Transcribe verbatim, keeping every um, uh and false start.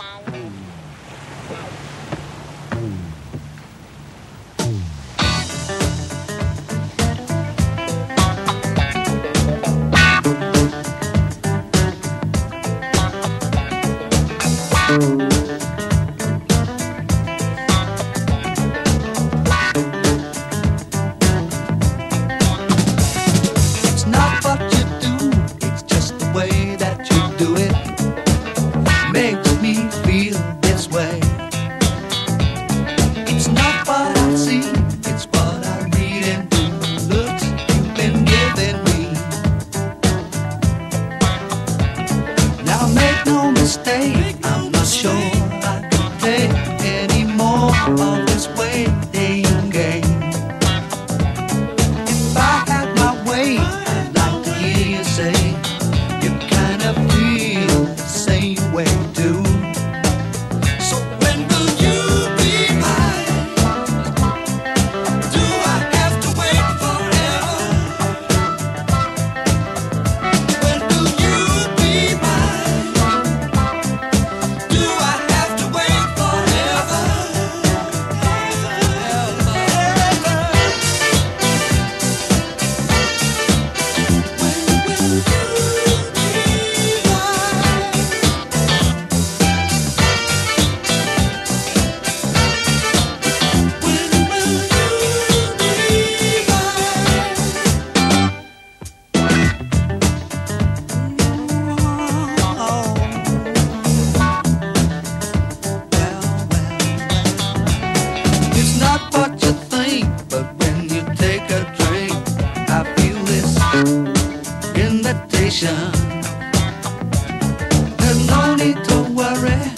It's not what you do, it's just the way that you do it. Makes me feel this way. It's not what I see, it's what I read into the looks you've been giving me. Now make no mistake, I'm not sure I could take any more of this waiting game. If I had my way, I'd like to hear you say you kind of feel the same way too. So when will you be mine? Do I have to wait forever? When will you be mine? Do I have to wait forever? It's not what you think, but when you take a drink, I feel this invitation. There's no need to worry,